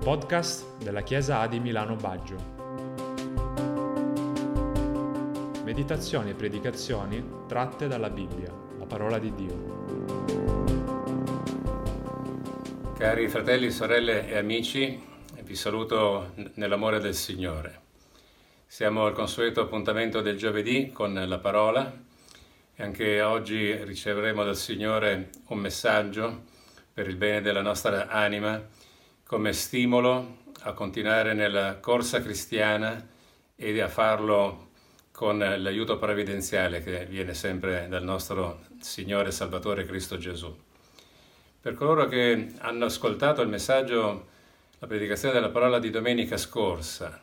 podcast della Chiesa A di Milano Baggio. Meditazioni e predicazioni tratte dalla Bibbia, la parola di Dio. Cari fratelli, sorelle e amici, vi saluto nell'amore del Signore. Siamo al consueto appuntamento del giovedì con la parola e anche oggi riceveremo dal Signore un messaggio per il bene della nostra anima come stimolo a continuare nella corsa cristiana e a farlo con l'aiuto provvidenziale che viene sempre dal nostro Signore Salvatore Cristo Gesù. Per coloro che hanno ascoltato il messaggio, la predicazione della parola di domenica scorsa,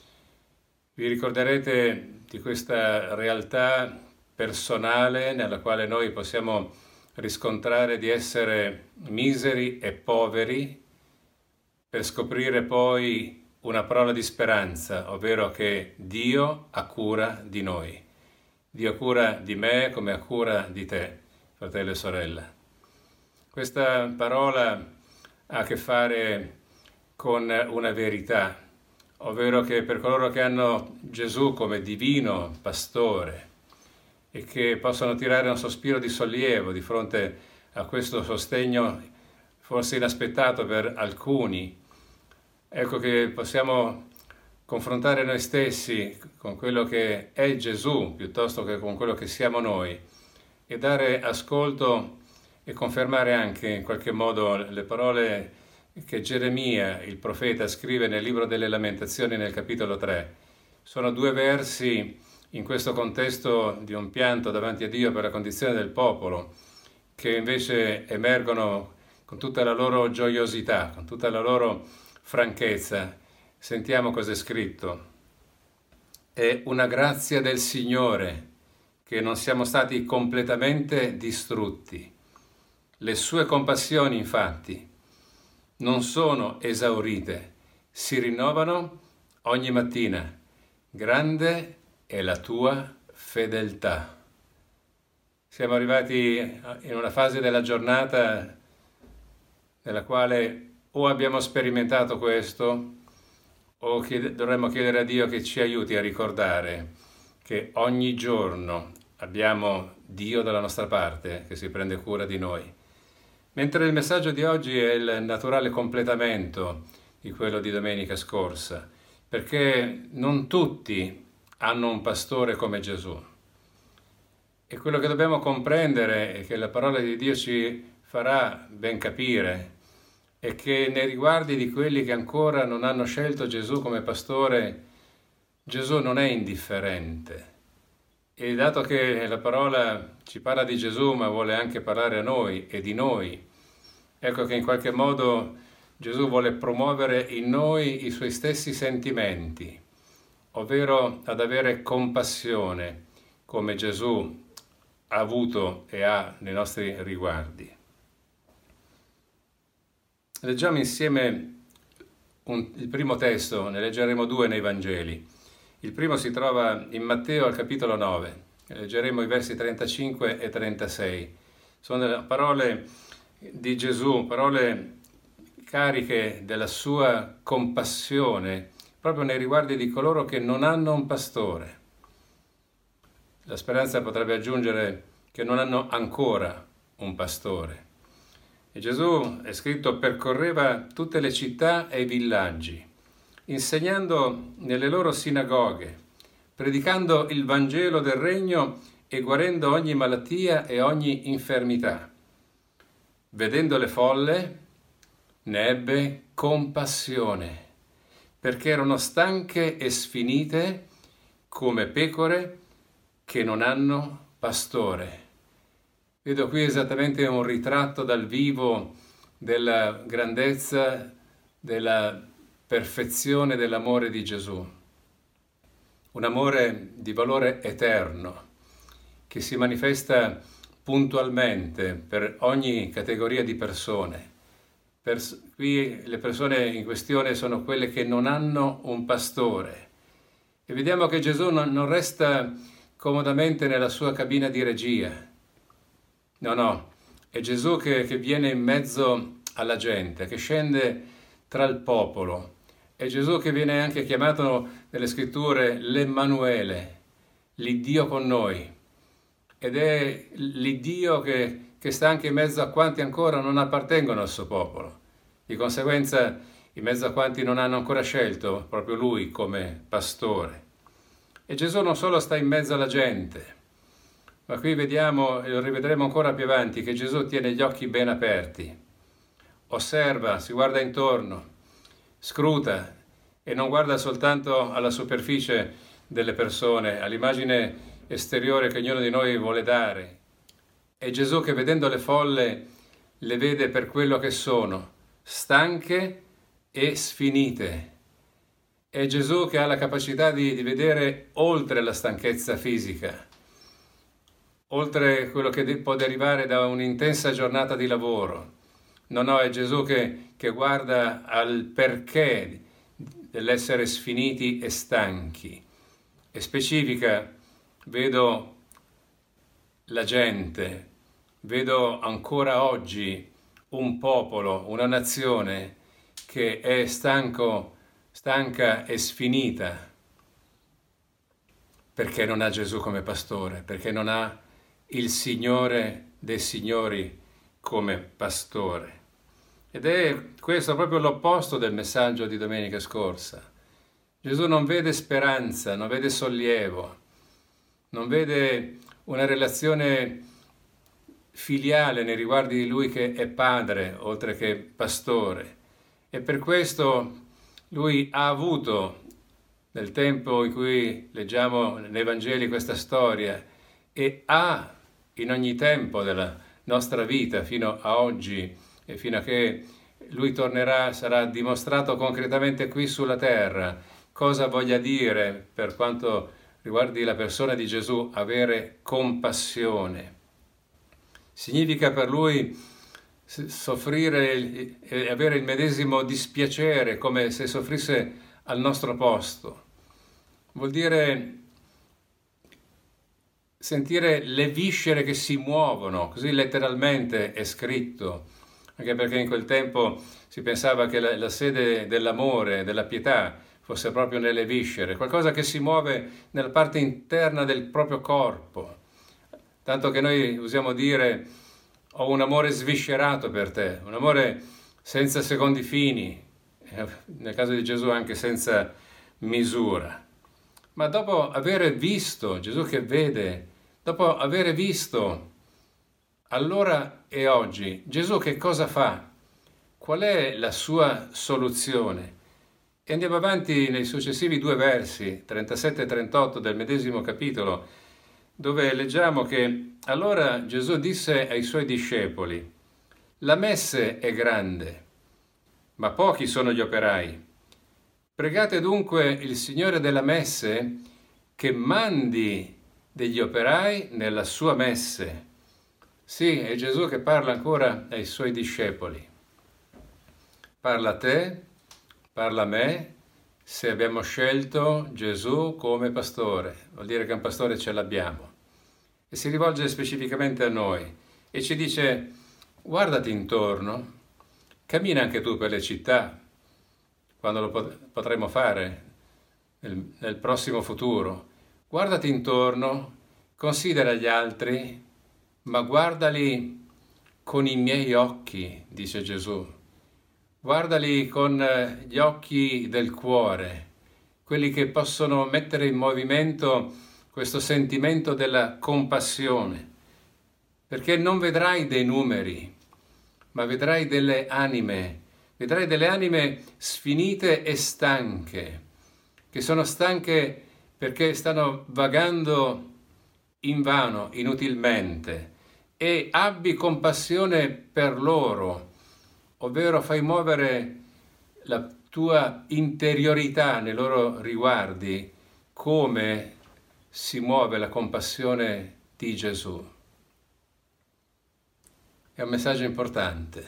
vi ricorderete di questa realtà personale nella quale noi possiamo riscontrare di essere miseri e poveri per scoprire poi una parola di speranza, ovvero che Dio ha cura di noi. Dio ha cura di me come ha cura di te, fratello e sorella. Questa parola ha a che fare con una verità, ovvero che per coloro che hanno Gesù come divino pastore e che possono tirare un sospiro di sollievo di fronte a questo sostegno forse inaspettato per alcuni, ecco che possiamo confrontare noi stessi con quello che è Gesù piuttosto che con quello che siamo noi e dare ascolto e confermare anche in qualche modo le parole che Geremia, il profeta, scrive nel libro delle Lamentazioni nel capitolo 3. Sono due versi in questo contesto di un pianto davanti a Dio per la condizione del popolo, che invece emergono con tutta la loro gioiosità, con tutta la loro franchezza. Sentiamo cosa è scritto. È una grazia del Signore che non siamo stati completamente distrutti. Le sue compassioni, infatti, non sono esaurite, si rinnovano ogni mattina. Grande è la tua fedeltà. Siamo arrivati in una fase della giornata nella quale o abbiamo sperimentato questo o dovremmo chiedere a Dio che ci aiuti a ricordare che ogni giorno abbiamo Dio dalla nostra parte che si prende cura di noi. Mentre il messaggio di oggi è il naturale completamento di quello di domenica scorsa, perché non tutti hanno un pastore come Gesù. E quello che dobbiamo comprendere e che la parola di Dio ci farà ben capire è che nei riguardi di quelli che ancora non hanno scelto Gesù come pastore, Gesù non è indifferente. E dato che la parola ci parla di Gesù ma vuole anche parlare a noi e di noi, ecco che in qualche modo Gesù vuole promuovere in noi i suoi stessi sentimenti, ovvero ad avere compassione come Gesù ha avuto e ha nei nostri riguardi. Leggiamo insieme il primo testo, ne leggeremo due nei Vangeli. Il primo si trova in Matteo al capitolo 9, leggeremo i versi 35 e 36. Sono parole di Gesù, parole cariche della sua compassione, proprio nei riguardi di coloro che non hanno un pastore. La speranza potrebbe aggiungere che non hanno ancora un pastore. E Gesù, è scritto, percorreva tutte le città e i villaggi, insegnando nelle loro sinagoghe, predicando il Vangelo del Regno e guarendo ogni malattia e ogni infermità. Vedendo le folle, ne ebbe compassione, perché erano stanche e sfinite come pecore che non hanno pastore. Vedo qui esattamente un ritratto dal vivo della grandezza, della perfezione dell'amore di Gesù. Un amore di valore eterno che si manifesta puntualmente per ogni categoria di persone. Qui le persone in questione sono quelle che non hanno un pastore. E vediamo che Gesù non resta comodamente nella sua cabina di regia. No, è Gesù che viene in mezzo alla gente, che scende tra il popolo. È Gesù che viene anche chiamato nelle scritture l'Emmanuele, l'Iddio con noi. Ed è l'Iddio che sta anche in mezzo a quanti ancora non appartengono al suo popolo. Di conseguenza, in mezzo a quanti non hanno ancora scelto proprio Lui come pastore. E Gesù non solo sta in mezzo alla gente, ma qui vediamo, e lo rivedremo ancora più avanti, che Gesù tiene gli occhi ben aperti, osserva, si guarda intorno, scruta e non guarda soltanto alla superficie delle persone, all'immagine esteriore che ognuno di noi vuole dare. È Gesù che vedendo le folle le vede per quello che sono, stanche e sfinite. È Gesù che ha la capacità di vedere oltre la stanchezza fisica, oltre quello che può derivare da un'intensa giornata di lavoro. No, è Gesù che guarda al perché dell'essere sfiniti e stanchi. E specifica, vedo la gente, vedo ancora oggi un popolo, una nazione che è stanca e sfinita, perché non ha Gesù come pastore, perché non ha il Signore dei Signori come pastore. Ed è questo proprio l'opposto del messaggio di domenica scorsa. Gesù non vede speranza, non vede sollievo, non vede una relazione filiale nei riguardi di Lui che è padre, oltre che pastore. E per questo Lui ha avuto, nel tempo in cui leggiamo nei Vangeli questa storia, e ha in ogni tempo della nostra vita, fino a oggi, e fino a che Lui tornerà, sarà dimostrato concretamente qui sulla terra, cosa voglia dire, per quanto riguardi la persona di Gesù, avere compassione. Significa per Lui soffrire e avere il medesimo dispiacere, come se soffrisse al nostro posto. Vuol dire sentire le viscere che si muovono, così letteralmente è scritto, anche perché in quel tempo si pensava che la sede dell'amore, della pietà, fosse proprio nelle viscere, qualcosa che si muove nella parte interna del proprio corpo. Tanto che noi usiamo dire: ho un amore sviscerato per te, un amore senza secondi fini, nel caso di Gesù anche senza misura. Ma dopo aver visto, Gesù che vede, dopo aver visto allora e oggi, Gesù che cosa fa? Qual è la sua soluzione? E andiamo avanti nei successivi 2 versi, 37 e 38 del medesimo capitolo, dove leggiamo che allora Gesù disse ai suoi discepoli: la messe è grande, ma pochi sono gli operai. Pregate dunque il Signore della messe che mandi degli operai nella sua messe. Sì, è Gesù che parla ancora ai suoi discepoli. Parla a te, parla a me, se abbiamo scelto Gesù come pastore. Vuol dire che un pastore ce l'abbiamo. E si rivolge specificamente a noi e ci dice: guardati intorno, cammina anche tu per le città, quando lo potremo fare nel prossimo futuro. Guardati intorno, considera gli altri, ma guardali con i miei occhi, dice Gesù. Guardali con gli occhi del cuore, quelli che possono mettere in movimento questo sentimento della compassione, perché non vedrai dei numeri, ma vedrai delle anime sfinite e stanche, che sono stanche perché stanno vagando invano, inutilmente, e abbi compassione per loro, ovvero fai muovere la tua interiorità nei loro riguardi, come si muove la compassione di Gesù. È un messaggio importante.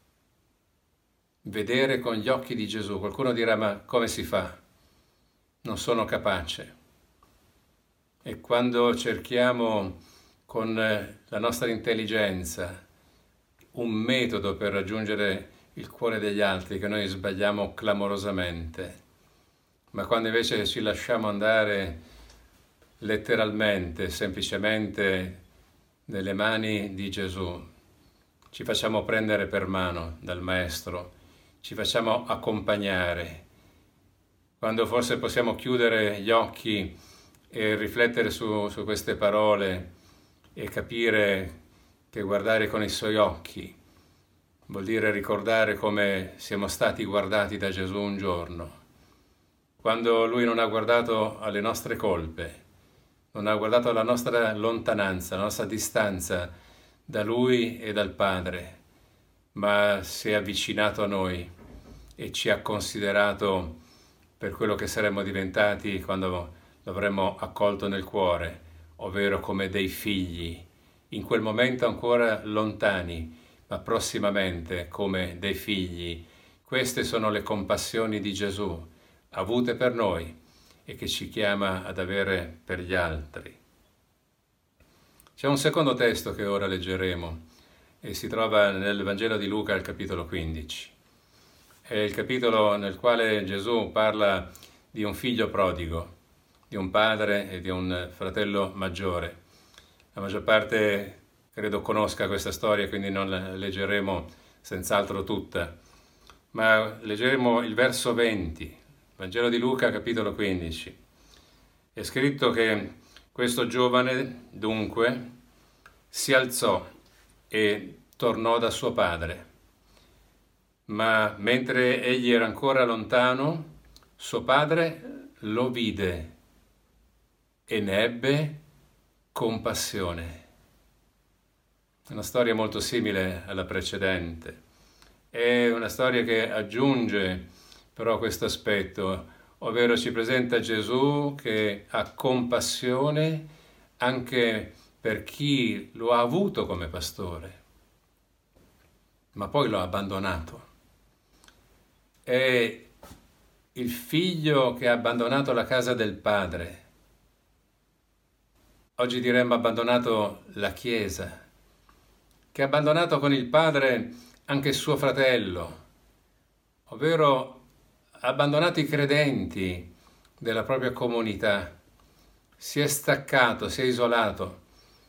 Vedere con gli occhi di Gesù. Qualcuno dirà: ma come si fa? Non sono capace. E quando cerchiamo con la nostra intelligenza un metodo per raggiungere il cuore degli altri, che noi sbagliamo clamorosamente, ma quando invece ci lasciamo andare letteralmente, semplicemente nelle mani di Gesù, ci facciamo prendere per mano dal Maestro, ci facciamo accompagnare, quando forse possiamo chiudere gli occhi e riflettere su queste parole e capire che guardare con i suoi occhi vuol dire ricordare come siamo stati guardati da Gesù un giorno, quando Lui non ha guardato alle nostre colpe, non ha guardato alla nostra lontananza, la nostra distanza da Lui e dal Padre, ma si è avvicinato a noi e ci ha considerato per quello che saremmo diventati quando l'avremmo accolto nel cuore, ovvero come dei figli, in quel momento ancora lontani, ma prossimamente come dei figli. Queste sono le compassioni di Gesù, avute per noi e che ci chiama ad avere per gli altri. C'è un secondo testo che ora leggeremo e si trova nel Vangelo di Luca al capitolo 15. È il capitolo nel quale Gesù parla di un figlio prodigo, di un padre e di un fratello maggiore. La maggior parte credo conosca questa storia, quindi non la leggeremo senz'altro tutta, ma leggeremo il verso 20, Vangelo di Luca, capitolo 15. È scritto che questo giovane, dunque, si alzò e tornò da suo padre, ma mentre egli era ancora lontano, suo padre lo vide e ne ebbe compassione. È una storia molto simile alla precedente. È una storia che aggiunge però questo aspetto, ovvero ci presenta Gesù che ha compassione anche per chi lo ha avuto come pastore, ma poi lo ha abbandonato. È il figlio che ha abbandonato la casa del padre. Oggi diremmo abbandonato la Chiesa, che ha abbandonato con il padre anche suo fratello, ovvero ha abbandonato i credenti della propria comunità, si è staccato, si è isolato,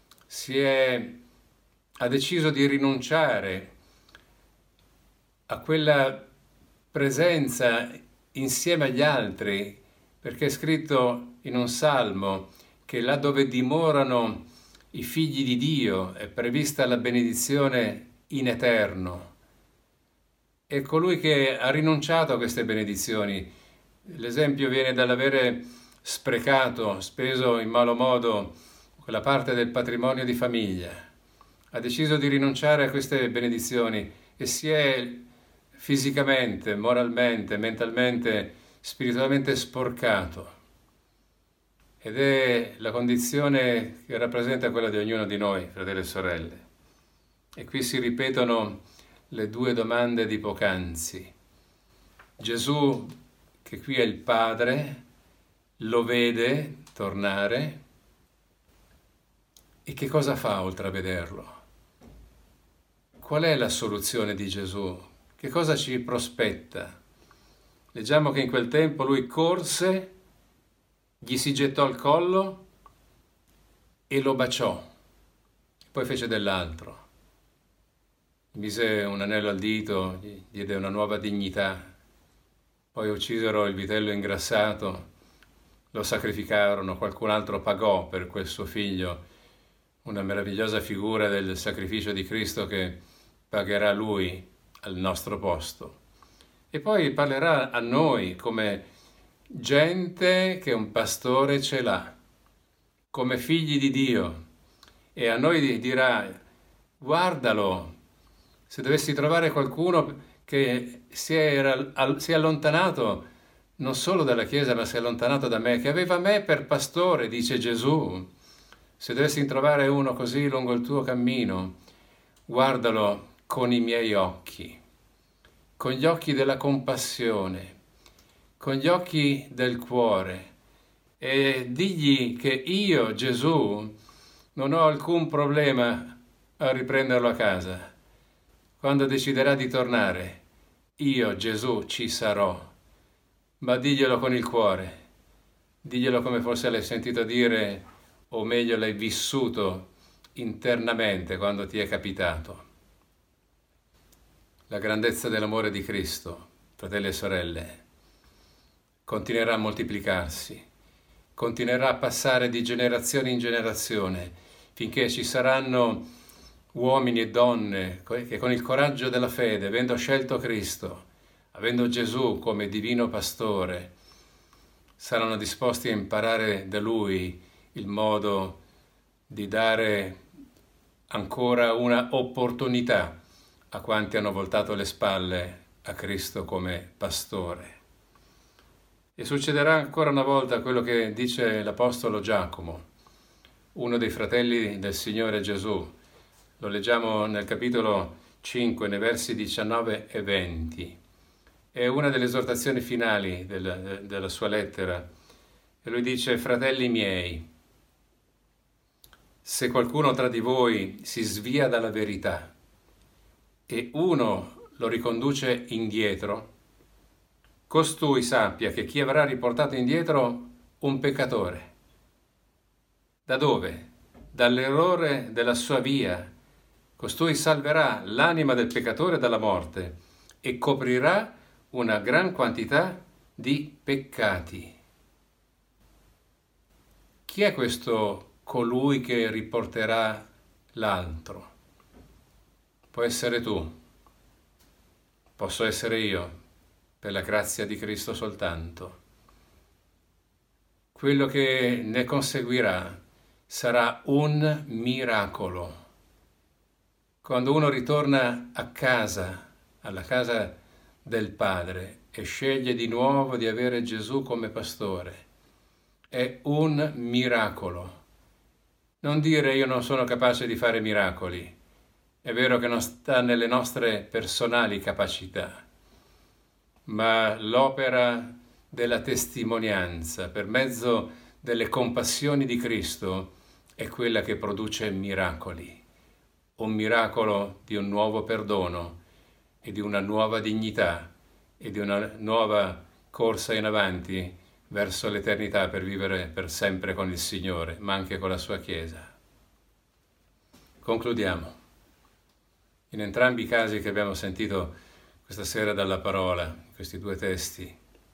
ha deciso di rinunciare a quella presenza insieme agli altri, perché è scritto in un salmo che là dove dimorano i figli di Dio è prevista la benedizione in eterno. E colui che ha rinunciato a queste benedizioni, l'esempio viene dall'avere sprecato, speso in malo modo quella parte del patrimonio di famiglia, ha deciso di rinunciare a queste benedizioni e si è fisicamente, moralmente, mentalmente, spiritualmente sporcato. Ed è la condizione che rappresenta quella di ognuno di noi, fratelli e sorelle. E qui si ripetono le due domande di poc'anzi. Gesù, che qui è il Padre, lo vede tornare e che cosa fa oltre a vederlo? Qual è la soluzione di Gesù? Che cosa ci prospetta? Leggiamo che in quel tempo lui corse, gli si gettò al collo e lo baciò. Poi fece dell'altro. Mise un anello al dito, gli diede una nuova dignità. Poi uccisero il vitello ingrassato, lo sacrificarono, qualcun altro pagò per quel suo figlio, una meravigliosa figura del sacrificio di Cristo che pagherà lui al nostro posto. E poi parlerà a noi come gente che un pastore ce l'ha, come figli di Dio, e a noi dirà: guardalo. Se dovessi trovare qualcuno che si è allontanato non solo dalla Chiesa, ma si è allontanato da me, che aveva me per pastore, dice Gesù, se dovessi trovare uno così lungo il tuo cammino, guardalo con i miei occhi, con gli occhi della compassione, con gli occhi del cuore, e digli che io, Gesù, non ho alcun problema a riprenderlo a casa. Quando deciderà di tornare, io Gesù ci sarò, ma diglielo con il cuore, diglielo come forse l'hai sentito dire, o meglio l'hai vissuto internamente quando ti è capitato. La grandezza dell'amore di Cristo, fratelli e sorelle, continuerà a moltiplicarsi, continuerà a passare di generazione in generazione, finché ci saranno uomini e donne che con il coraggio della fede, avendo scelto Cristo, avendo Gesù come divino pastore, saranno disposti a imparare da Lui il modo di dare ancora una opportunità a quanti hanno voltato le spalle a Cristo come pastore. E succederà ancora una volta quello che dice l'Apostolo Giacomo, uno dei fratelli del Signore Gesù. Lo leggiamo nel capitolo 5, nei versi 19 e 20. È una delle esortazioni finali della sua lettera. E lui dice: fratelli miei, se qualcuno tra di voi si svia dalla verità e uno lo riconduce indietro, costui sappia che chi avrà riportato indietro un peccatore. Da dove? Dall'errore della sua via. Costui salverà l'anima del peccatore dalla morte e coprirà una gran quantità di peccati. Chi è questo colui che riporterà l'altro? Può essere tu, posso essere io, per la grazia di Cristo soltanto. Quello che ne conseguirà sarà un miracolo. Quando uno ritorna a casa, alla casa del Padre, e sceglie di nuovo di avere Gesù come pastore, è un miracolo. Non dire io non sono capace di fare miracoli. È vero che non sta nelle nostre personali capacità, ma l'opera della testimonianza per mezzo delle compassioni di Cristo è quella che produce miracoli. Un miracolo di un nuovo perdono e di una nuova dignità e di una nuova corsa in avanti verso l'eternità per vivere per sempre con il Signore, ma anche con la sua Chiesa. Concludiamo. In entrambi i casi che abbiamo sentito questa sera dalla parola, questi due testi,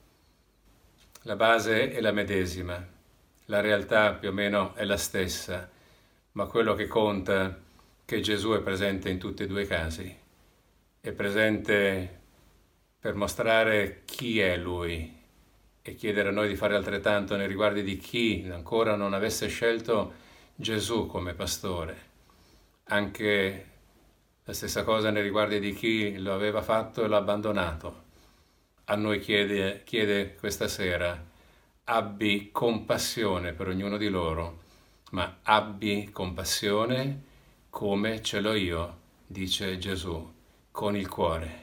la base è la medesima, la realtà più o meno è la stessa, ma quello che conta è che Gesù è presente in tutti e due i casi, è presente per mostrare chi è Lui e chiedere a noi di fare altrettanto nei riguardi di chi ancora non avesse scelto Gesù come pastore. Anche la stessa cosa nei riguardi di chi lo aveva fatto e l'ha abbandonato. A noi chiede questa sera: abbi compassione per ognuno di loro, ma abbi compassione come ce l'ho io, dice Gesù, con il cuore.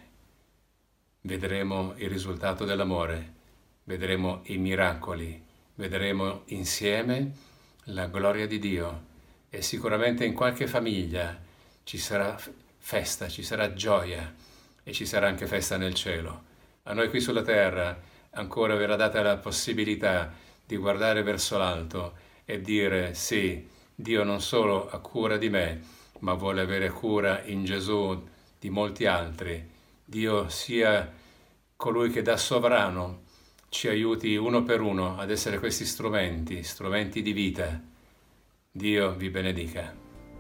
Vedremo il risultato dell'amore, vedremo i miracoli, vedremo insieme la gloria di Dio e sicuramente in qualche famiglia ci sarà festa, ci sarà gioia e ci sarà anche festa nel cielo. A noi qui sulla terra ancora verrà data la possibilità di guardare verso l'alto e dire: sì, Dio non solo ha cura di me, ma vuole avere cura in Gesù di molti altri. Dio sia colui che da sovrano ci aiuti uno per uno ad essere questi strumenti di vita. Dio vi benedica.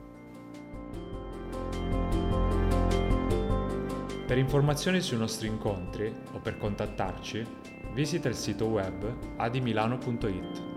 Per informazioni sui nostri incontri o per contattarci, visita il sito web adimilano.it.